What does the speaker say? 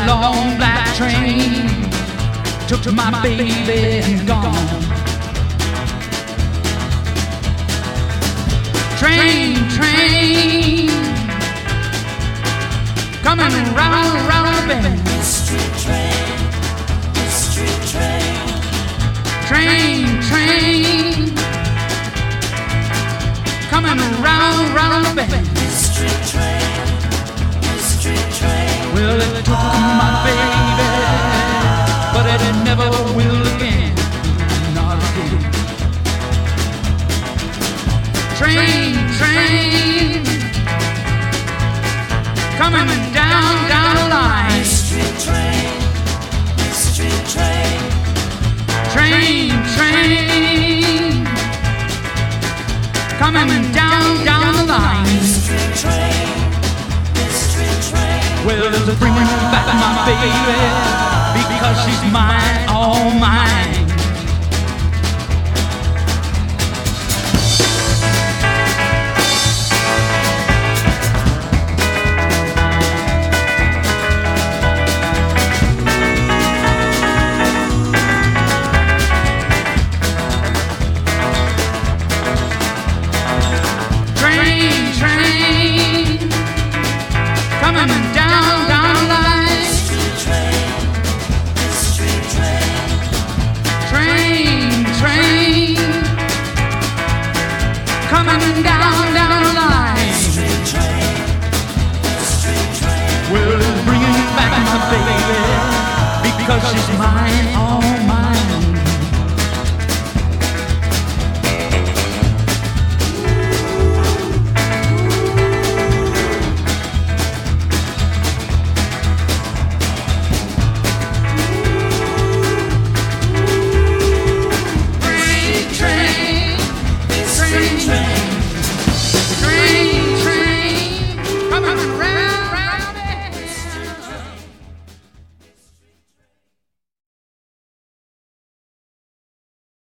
long black train took my baby and gone. Train, train, coming round, round the bend. Mystery train, mystery train. Train, train, coming round, round the bend. Mystery train, mystery train. Well, it took my baby, but it never will again, not again. Train, train, coming down, down the line. Mystery train, mystery train. Train, train, coming down, down the line. Mystery train, mystery train. Well, it's bringing back my baby because she's mine, all mine. Train, train, coming down, down the line. Mystery train, mystery train. Train, train, coming down, down the line. Mystery train, mystery train. Well, it's bringing back my baby because she's mine, all mine. Train, train, train, train,